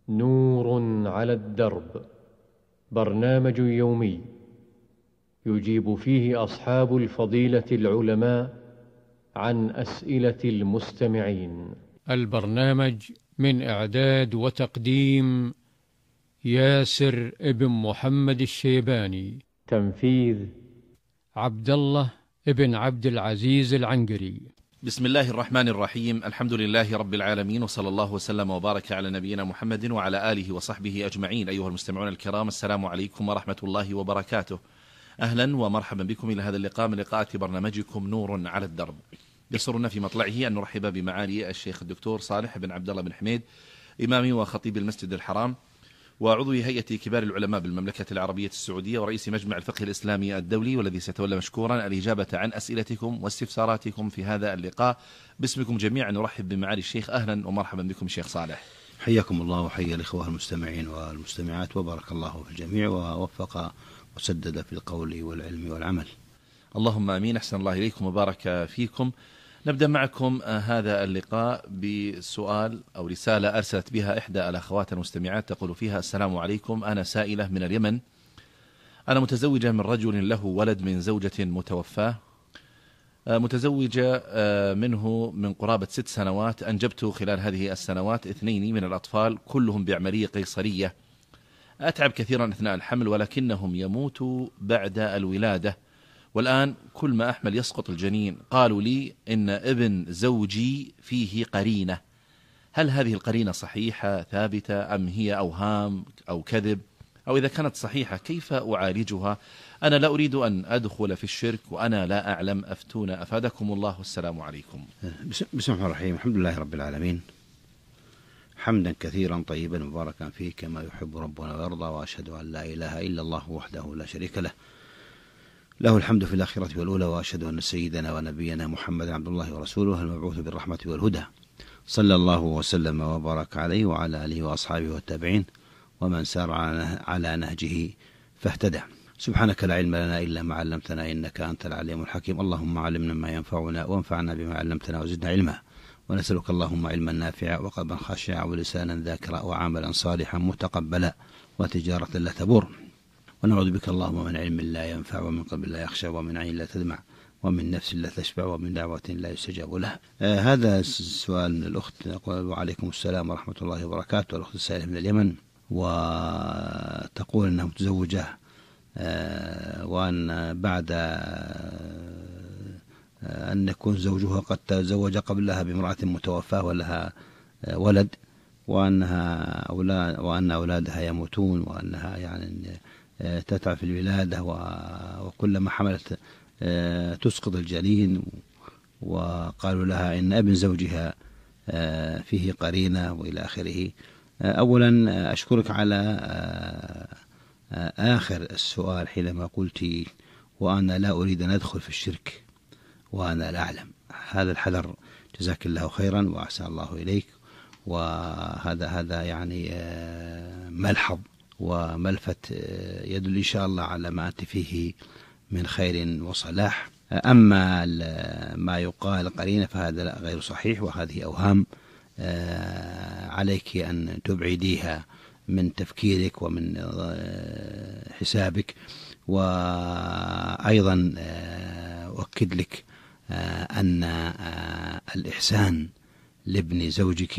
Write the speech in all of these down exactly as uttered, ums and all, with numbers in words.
نور على الدرب، برنامج يومي يجيب فيه أصحاب الفضيلة العلماء عن أسئلة المستمعين. البرنامج من إعداد وتقديم ياسر ابن محمد الشيباني، تنفيذ عبد الله ابن عبد العزيز العنقري. بسم الله الرحمن الرحيم. الحمد لله رب العالمين، وصلى الله وسلم وبارك على نبينا محمد وعلى آله وصحبه أجمعين. أيها المستمعون الكرام، السلام عليكم ورحمة الله وبركاته. أهلا ومرحبا بكم إلى هذا اللقاء من لقاءات برنامجكم نور على الدرب. يسرنا في مطلعه أن نرحب بمعالي الشيخ الدكتور صالح بن عبد الله بن حميد، إمامي وخطيب المسجد الحرام وعضو هيئة كبار العلماء بالمملكة العربية السعودية ورئيس مجمع الفقه الإسلامي الدولي، والذي سيتولى مشكورا الإجابة عن أسئلتكم واستفساراتكم في هذا اللقاء. باسمكم جميعا نرحب بمعالي الشيخ. أهلا ومرحبا بكم الشيخ صالح. حياكم الله وحيا الإخوة المستمعين والمستمعات، وبارك الله في الجميع ووفق وسدد في القول والعلم والعمل. اللهم آمين. أحسن الله إليكم وبارك فيكم. نبدأ معكم هذا اللقاء بسؤال أو رسالة أرسلت بها إحدى الأخوات المستمعات، تقول فيها: السلام عليكم، أنا سائلة من اليمن، أنا متزوجة من رجل له ولد من زوجة متوفاة، متزوجة منه من قرابة ست سنوات، أنجبت خلال هذه السنوات اثنين من الأطفال كلهم بعملية قيصرية، أتعب كثيرا أثناء الحمل ولكنهم يموتوا بعد الولادة، والآن كل ما أحمل يسقط الجنين. قالوا لي إن ابن زوجي فيه قرينة، هل هذه القرينة صحيحة ثابتة أم هي أوهام أو كذب؟ أو إذا كانت صحيحة كيف أعالجها؟ أنا لا أريد أن أدخل في الشرك وأنا لا أعلم، أفتونا أفادكم الله، والسلام عليكم. بسم الله الرحمن الرحيم. الحمد لله رب العالمين، حمدا كثيرا طيبا مباركا فيه كما يحب ربنا ويرضى، وأشهد أن لا إله إلا الله وحده لا شريك له، له الحمد في الآخرة والأولى، وأشهد أن سيدنا ونبينا محمد عبد الله ورسوله المبعوث بالرحمة والهدى، صلى الله وسلم وبارك عليه وعلى آله وأصحابه والتابعين ومن سار على نهجه فاهتدى. سبحانك لا علم لنا إلا ما علمتنا إنك أنت العليم الحكيم. اللهم علمنا ما ينفعنا وانفعنا بما علمتنا وزدنا علما، ونسألك اللهم علما نافعا وقلبا خاشعا ولسانا ذاكرا وعملا صالحا متقبلا وتجارة لا تبور، ونعوذ بك اللهم من علم لا ينفع ومن قلب لا يخشى ومن عين لا تدمع ومن نفس لا تشبع ومن دعوة لا يستجاب لها. آه هذا السؤال من الأخت، أقول وعليكم السلام ورحمة الله وبركاته. الأخت السائلة من اليمن، وتقول أنها متزوجة آه وأن بعد آه أن يكون زوجها قد تزوج قبلها بامرأة متوفاة ولها آه ولد، وأنها أولاد وأن أولادها يموتون، وأنها يعني تتعب في الولادة، وكلما حملت تسقط الجنين، وقالوا لها إن ابن زوجها فيه قرينة وإلى آخره. أولا أشكرك على آخر السؤال حينما قلت وأنا لا أريد أن أدخل في الشرك وأنا لا أعلم. هذا الحذر، جزاك الله خيرا وأحسن الله إليك، وهذا هذا يعني ملحظ وملفت يدل إن شاء الله على ما أنت فيه من خير وصلاح. أما ما يقال قرينة فهذا غير صحيح، وهذه أوهام عليك أن تبعديها من تفكيرك ومن حسابك. وأيضا أؤكد لك أن الإحسان لابن زوجك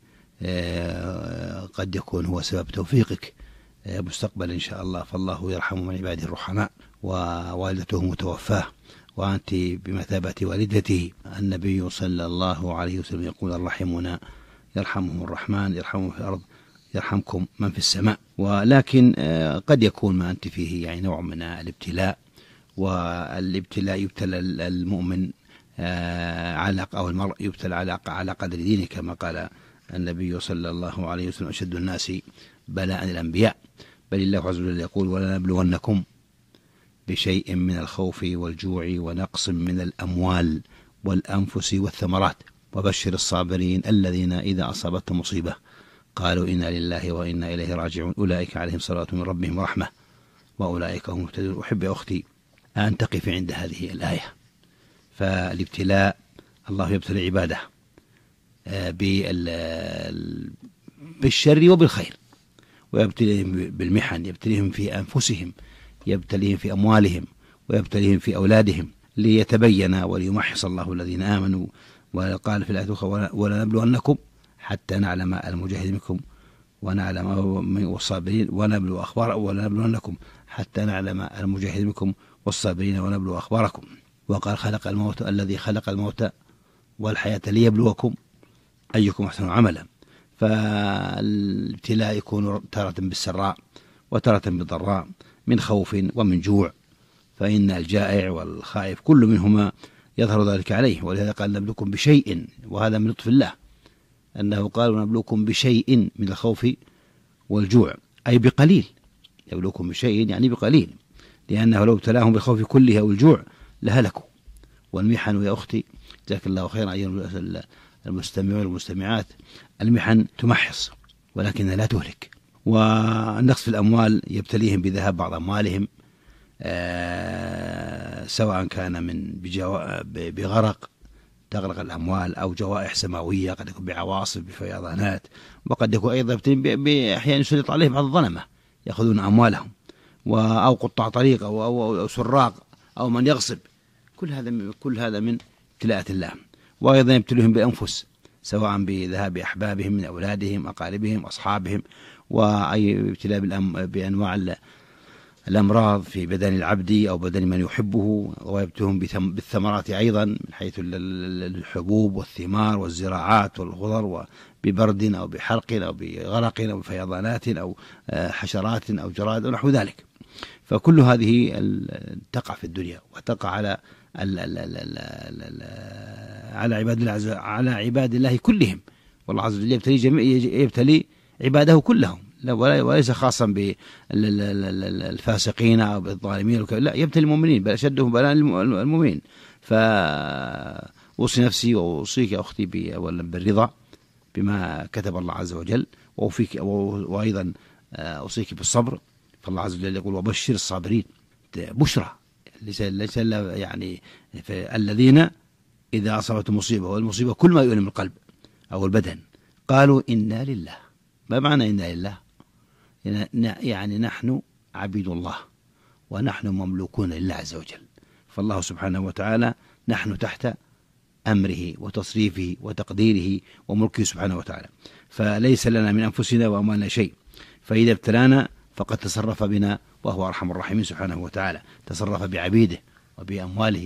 قد يكون هو سبب توفيقك مستقبلا إن شاء الله، فالله يرحم من عباده الرحماء، ووالدته متوفاه وأنت بمثابة والدته. النبي صلى الله عليه وسلم يقول: الرحمون يرحمهم الرحمن يرحمهم في الأرض يرحمكم من في السماء. ولكن قد يكون ما أنت فيه يعني نوع من الابتلاء، والابتلاء يبتلى المؤمن على أو المرء يبتلى على على قدر دينه، كما قال النبي صلى الله عليه وسلم: أشد الناس بلاء الأنبياء. بل الله عز وجل يقول: ولنبلونكم بشيء من الخوف والجوع ونقص من الأموال والأنفس والثمرات وبشر الصابرين الذين إذا أصابتهم مصيبة قالوا إنا لله وإنا إليه راجعون أولئك عليهم صلاة من ربهم ورحمة وأولئك هم مهتدون. أحب يا أختي أن تقف عند هذه الآية، فالابتلاء الله يبتلي عباده بالشر وبالخير، ويبتليهم بالمحن، يبتليهم في أنفسهم، يبتليهم في أموالهم، ويبتليهم في أولادهم، ليتبين وليمحص الله الذين آمنوا. وقال في الآية الأخرى: ولنبلونكم حتى نعلم المجاهد منكم ونعلم والصابرين ونبلو أخبار ولنبلونكم حتى نعلم المجاهد منكم والصابرين ونبلو أخباركم. وقال: خلق الموت الذي خلق الموت والحياة ليبلوكم أيكم أحسن عملا. فالابتلاء يكون تارة بالسراء وتارة بالضراء، من خوف ومن جوع، فإن الجائع والخائف كل منهما يظهر ذلك عليه. ولهذا قال: نبلوكم بشيء، وهذا من لطف الله أنه قال: نبلوكم بشيء من الخوف والجوع، أي بقليل. يبلوكم بشيء يعني بقليل، لأنه لو ابتلاهم بالخوف كله أو الجوع لهلكوا. والمحن يا أختي جزاك الله خيرا أيها المستمعون والمستمعات، المحن تمحص ولكنها لا تهلك. والنقص في الأموال يبتليهم بذهاب بعض أموالهم، آه سواء كان من بغرق تغرق الأموال، أو جوائح سماوية، قد يكون بعواصف بفيضانات، وقد يكون أيضا بأحيان يسلط عليهم بعض الظلمة يأخذون أموالهم، أو قطاع طريق، أو, أو, أو سراق، أو من يغصب. كل هذا كل هذا من ابتلاءات الله. وأيضا يبتليهم بالأنفس، سواء بذهاب أحبابهم من أولادهم، أقاربهم، أصحابهم، وأي ابتلاء بأنواع الأمراض في بدن العبد أو بدن من يحبه. ويبتليهم بالثمرات أيضا، من حيث الحبوب والثمار والزراعات والخضر، ببرد أو بحرق أو بغرق أو بفيضانات أو حشرات أو جراد ونحو ذلك. فكل هذه تقع في الدنيا، وتقع على على عباد الله على عباد الله كلهم. والله عز وجل يبتلي جميع يبتلي عباده كلهم، وليس خاصا بالفاسقين أو بالظالمين، لا، يبتلي المؤمنين، بل أشدهم بلاء المؤمنين. فأوصي نفسي وأوصيك يا أختي بالرضا بما كتب الله عز وجل، وأوفيك وأيضا أوصيك بالصبر. فالله عز وجل يقول: وبشر الصابرين. بشرى ليس يعني الذين إذا أصابتهم مصيبة، والمصيبة كل ما يؤلم القلب أو البدن، قالوا إنا لله. ما معنى إنا لله؟ يعني نحن عبيد الله، ونحن مملوكون لله عز وجل. فالله سبحانه وتعالى نحن تحت أمره وتصريفه وتقديره وملكه سبحانه وتعالى، فليس لنا من أنفسنا وأموالنا شيء. فإذا ابتلانا فقد تصرف بنا، وهو أرحم الراحمين سبحانه وتعالى. تصرف بعبيده وبأمواله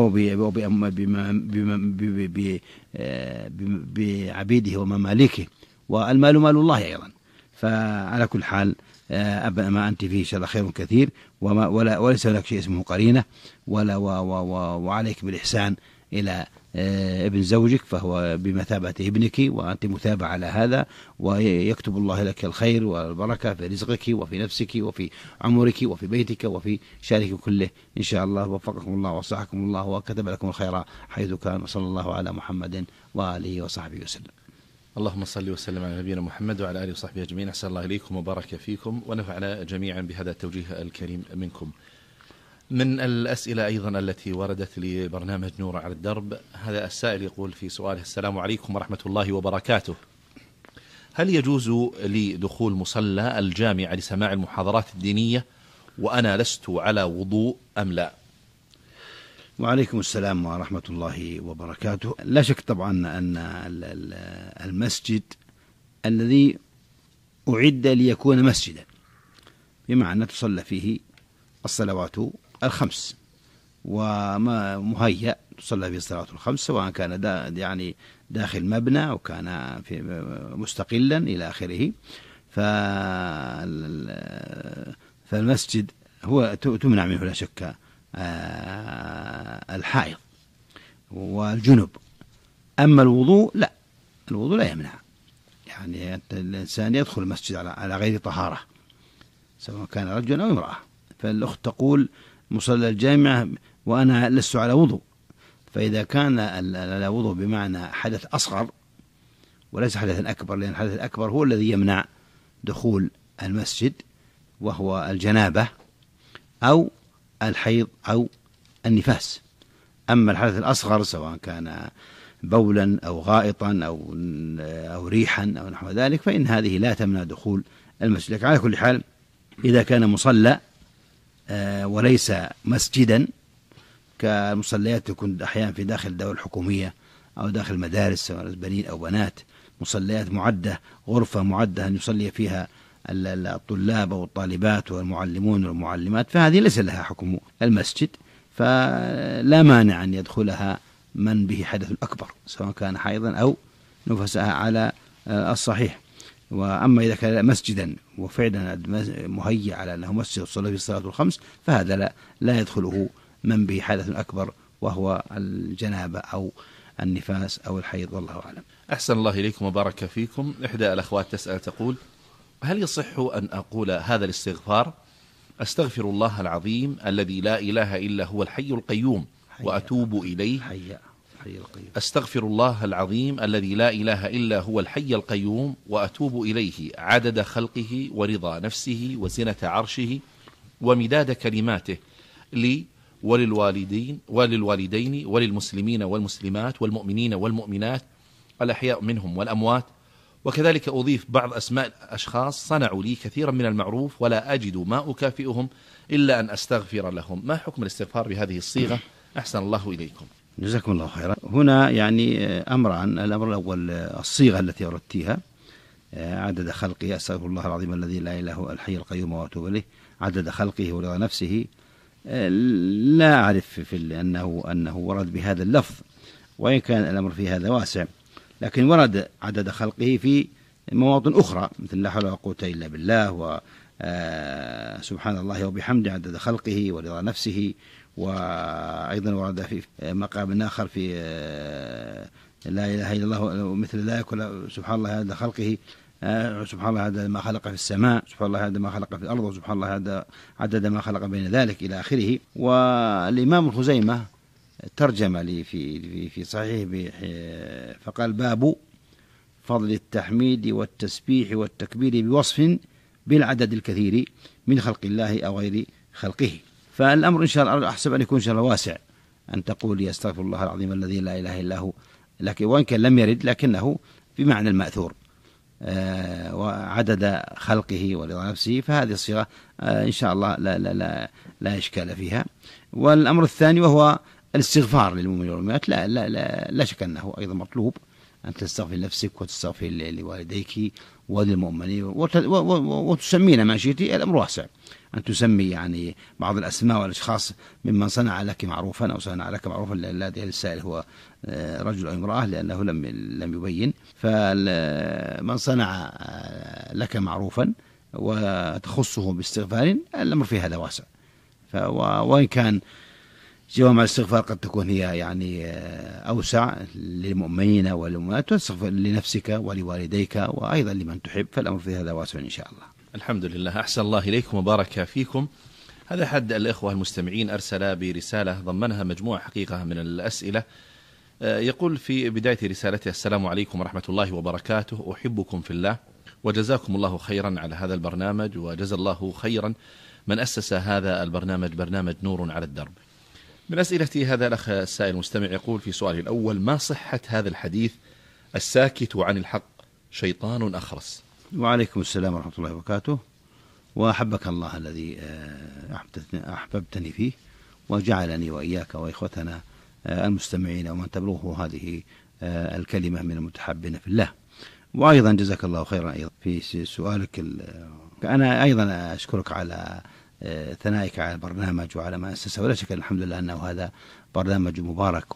وبعبيده ومماليكه، والمال مال الله أيضا. فعلى كل حال ما أنت فيه شاء خير كثير، وما ولا وليس لك شيء اسمه قرينة، ولا وعليك بالإحسان إلى ابن زوجك، فهو بمثابة ابنك، وأنت متابع على هذا، ويكتب الله لك الخير والبركة في رزقك وفي نفسك وفي عمرك وفي بيتك وفي شارك كله إن شاء الله. وفقكم الله وصحكم الله وكتب لكم الخير حيث كان، صلى الله على محمد وآله وصحبه وسلم. اللهم صل وسلم على نبينا محمد وعلى آله وصحبه أجمعين. أحسن الله إليكم وبارك فيكم ونفعنا جميعا بهذا التوجيه الكريم منكم. من الأسئلة أيضا التي وردت لبرنامج نور على الدرب، هذا السائل يقول في سؤاله: السلام عليكم ورحمة الله وبركاته، هل يجوز لي دخول مصلى الجامع لسماع المحاضرات الدينية وأنا لست على وضوء أم لا؟ وعليكم السلام ورحمة الله وبركاته. لا شك طبعا أن المسجد الذي أعد ليكون مسجدا، بمعنى تصلى فيه الصلوات الخمس، وما مهيأ تصلى فيه الصلوات الخمس، سواء كان دا يعني داخل مبنى أو كان في مستقلا إلى آخره. فالمسجد هو تمنع منه لا شك الحائض والجنب. أما الوضوء لا، الوضوء لا يمنع، يعني الإنسان يدخل المسجد على غير طهارة، سواء كان رجل أو امرأة. فالأخت تقول مصلى الجامع وأنا لست على وضوء، فإذا كان على وضوء بمعنى حدث أصغر وليس حدث أكبر، لأن الحدث الأكبر هو الذي يمنع دخول المسجد، وهو الجنابة أو الحيض أو النفاس. أما الحدث الأصغر سواء كان بولا أو غائطا أو أو ريحا أو نحو ذلك، فإن هذه لا تمنع دخول المسجد. لكن على كل حال إذا كان مصلى وليس مسجدا، كالمصليات تكون أحيانا في داخل الدولة الحكومية أو داخل مدارس سواء بنين أو بنات، مصليات معدة، غرفة معدة أن يصلي فيها الطلاب والطالبات والمعلمون والمعلمات، فهذه ليس لها حكم المسجد، فلا مانع أن يدخلها من به حدث أكبر سواء كان حيضا أو نفسها على الصحيح. وأما إذا كان مسجدا وفعلا مهيئ على أنه مسجد صلى فيه الصلاة الخمس، فهذا لا, لا يدخله من به حدث أكبر وهو الجنابة أو النفاس أو الحيض، والله أعلم. أحسن الله إليكم وبارك فيكم. إحدى الأخوات تسأل تقول: هل يصح أن أقول هذا الاستغفار: أستغفر الله العظيم الذي لا إله إلا هو الحي القيوم وأتوب إليه؟ حي حي القيوم. أستغفر الله العظيم الذي لا إله إلا هو الحي القيوم وأتوب إليه عدد خلقه ورضا نفسه وزنة عرشه ومداد كلماته لي وللوالدين وللوالدين وللمسلمين والمسلمات والمؤمنين والمؤمنات الأحياء منهم والأموات. وكذلك أضيف بعض أسماء أشخاص صنعوا لي كثيرا من المعروف ولا أجد ما أكافئهم إلا أن أستغفر لهم. ما حكم الاستغفار بهذه الصيغة؟ أحسن الله إليكم. جزاكم الله خيرا. هنا يعني أمران: الأمر الأول الصيغة التي أردتها عدد خلقه، أستغفر الله العظيم الذي لا إله إلا الحي القيوم وأتوب إليه عدد خلقه ورضا نفسه، لا أعرف في أنه أنه ورد بهذا اللفظ، وإن كان الأمر في هذا واسع، لكن ورد عدد خلقه في مواطن أخرى مثل لا حول ولا قوة إلا بالله، وسبحان الله وبحمده عدد خلقه ورضا نفسه. وأيضا ورد في مقام آخر في لا إله إلا الله مثل ذلك، سبحان الله عدد خلقه، سبحان الله عدد ما خلق في السماء، سبحان الله عدد ما خلق في الأرض، وسبحان الله عدد ما خلق بين ذلك إلى آخره. والإمام الخزيمة ترجم لي في في في صحيح فقال: باب فضل التحميد والتسبيح والتكبير بوصف بالعدد الكثير من خلق الله أو غير خلقه. فالأمر إن شاء الله أحسب أن يكون إن شاء الله واسع، أن تقول يستغفر الله العظيم الذي لا إله إلا هو، لكن وإن كان لم يرد لكنه بمعنى المأثور آه وعدد خلقه ورضا نفسه، فهذه الصيغة آه إن شاء الله لا, لا, لا, لا إشكال فيها. والأمر الثاني وهو الاستغفار للمؤمنين والمؤمنات، لا, لا, لا, لا شك أنه أيضا مطلوب أن تستغفر لنفسك وتستغفر لوالديك وللمؤمنين وتسمينا ما شئت. الأمر واسع أن تسمي يعني بعض الأسماء والأشخاص ممن صنع لك معروفا أو صنع لك معروفا، لا السائل هو رجل أو امرأة لأنه لم لم يبين. فمن صنع لك معروفا وتخصه باستغفار، الأمر في هذا واسع. وإن كان جوامع الاستغفار قد تكون هي يعني أوسع للمؤمنين والمؤمنات، تستغفر لنفسك ولوالديك وأيضا لمن تحب، فالأمر في هذا واسع إن شاء الله. الحمد لله. أحسن الله إليكم وبارك فيكم. هذا حد الإخوة المستمعين أرسل برسالة ضمنها مجموعة حقيقة من الأسئلة. يقول في بداية رسالته: السلام عليكم ورحمة الله وبركاته، أحبكم في الله وجزاكم الله خيرا على هذا البرنامج، وجزا الله خيرا من أسس هذا البرنامج، برنامج نور على الدرب. من أسئلة هذا الأخ السائل المستمع يقول في سؤاله الأول: ما صحة هذا الحديث الساكت عن الحق شيطان أخرس؟ وعليكم السلام ورحمة الله وبركاته، وأحبك الله الذي أحببتني فيه وجعلني وإياك وإخوتنا المستمعين ومن تبلغه هذه الكلمة من المتحبين في الله. وأيضا جزاك الله خيرا أيضا في سؤالك. أنا أيضا أشكرك على ثنائك على البرنامج وعلى ما أسسه، ولا شك الحمد لله أنه هذا برنامج مبارك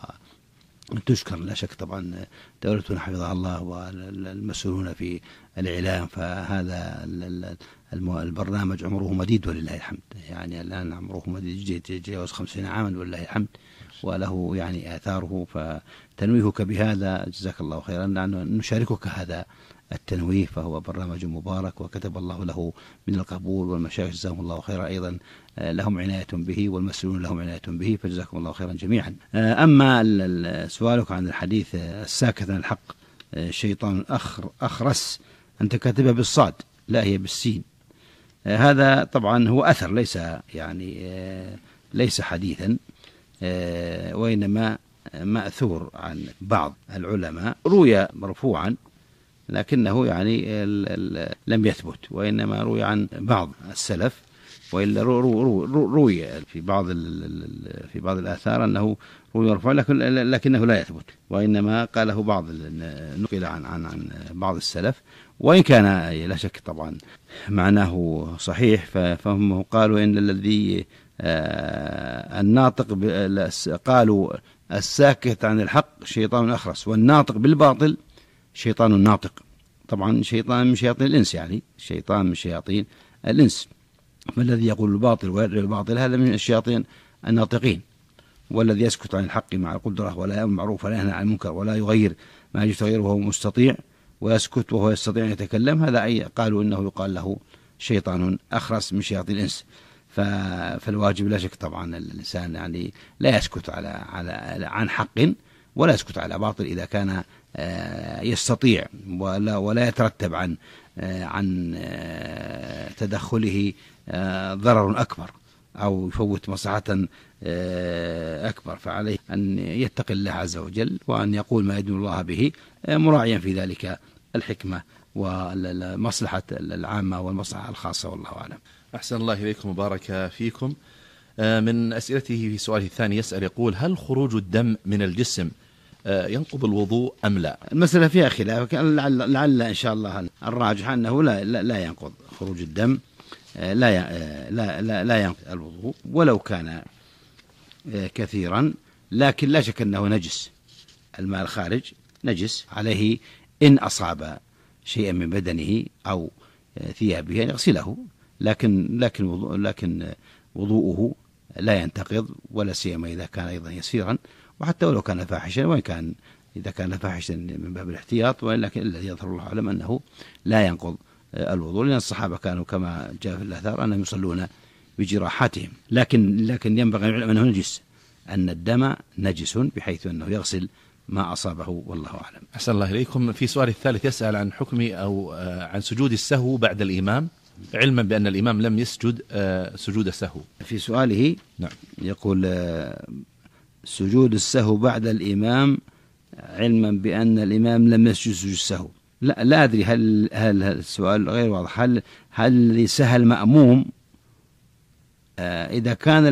وتشكر لا شك. طبعا دولتنا حفظها الله والمسؤولون في الإعلام، فهذا البرنامج عمره مديد ولله الحمد، يعني الآن عمره مديد يتجاوز خمسين عاما ولله الحمد، وله يعني آثاره، فتنويهك بهذا جزاك الله خيرا، لأنه نشاركك هذا التنويه، فهو برنامج مبارك وكتب الله له من القبول، والمشايخ جزاهم الله خيرا أيضا لهم عناية به، والمسؤولون لهم عناية به، فجزاكم الله خيرا جميعا. أما سؤالك عن الحديث الساكت عن الحق شيطان أخر أخرس، أنت كاتبها بالصاد لا هي بالسين. هذا طبعا هو أثر، ليس يعني ليس حديثا، وإنما مأثور عن بعض العلماء روي مرفوعا لكنه يعني لم يثبت، وإنما روي عن بعض السلف، وإلا روي في بعض في بعض الآثار أنه روي مرفوعا لكن لكنه لا يثبت، وإنما قاله بعض نقل عن عن عن بعض السلف، وإن كان لا شك طبعا معناه صحيح. فهم قالوا إن الذي الناطق قالوا الساكت عن الحق شيطان أخرس، والناطق بالباطل شيطان ناطق. طبعا شيطان من شياطين الإنس، يعني شيطان من شياطين الإنس، فالذي يقول الباطل ويدعو الباطل هذا من الشياطين الناطقين. والذي يسكت عن الحق مع القدرة ولا يأمر بالمعروف ولا ينهى عن المنكر ولا يغير ما يجب تغييره وهو مستطيع، ويسكت وهو يستطيع أن يتكلم، هذا أي قالوا إنه يقال له شيطان أخرس من شياطين الإنس. فالواجب لا شك طبعا الإنسان يعني لا يسكت على على عن حق ولا يسكت على باطل إذا كان يستطيع، ولا ولا يترتب عن عن تدخله ضرر أكبر أو يفوت مصلحة أكبر، فعليه أن يتقي الله عز وجل وأن يقول ما يدين الله به، مراعيا في ذلك الحكمة والمصلحة العامة والمصلحة الخاصة، والله أعلم. أحسن الله إليكم وبارك فيكم. من أسئلته في سؤاله الثاني يسأل يقول: هل خروج الدم من الجسم ينقض الوضوء أم لا؟ المسألة فيها خلاف، لعل, لعل إن شاء الله الراجح أنه لا, لا, لا ينقض خروج الدم، لا, لا, لا, لا ينقض الوضوء ولو كان كثيرا، لكن لا شك أنه نجس. الماء الخارج نجس عليه إن أصاب شيئا من بدنه أو ثيابه يغسله، لكن لكن وضوء لكن وضوءه لا ينتقض، ولا سيما إذا كان أيضا يسيرا، وحتى ولو كان فاحشا، وإن كان إذا كان فاحشا من باب الاحتياط، ولكن الذي يظهر الله أعلم أنه لا ينقض الوضوء، لأن الصحابة كانوا كما جاء في الآثار أنهم يصلون بجراحاتهم، لكن لكن ينبغي أن يعلم أنه نجس، أن الدم نجس بحيث أنه يغسل ما أصابه، والله أعلم. أحسن الله إليكم. في سؤال الثالث يسأل عن حكم أو عن سجود السهو بعد الإمام، علما بأن الإمام لم يسجد سجود السهو. في سؤاله نعم يقول سجود السهو بعد الإمام علما بأن الإمام لم يسجد سجود السهو. لا, لا أدري هل هل السؤال غير واضح. هل هل الذي سهى المأموم إذا كان